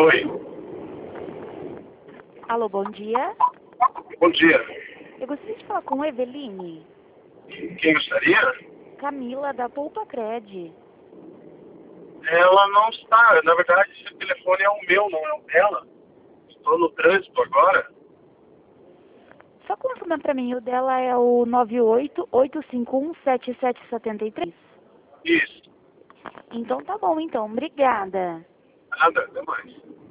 Oi, Alô, bom dia. bom dia. Eu gostaria de falar com Eveline. Quem gostaria? Camila, da Poupa Cred. Ela não está. Na verdade, esse telefone é o meu, não é o dela. Estou no trânsito agora. Só confirma pra mim, o dela é o 988517773. Isso. Então tá bom, então. Obrigada. Nada, até mais.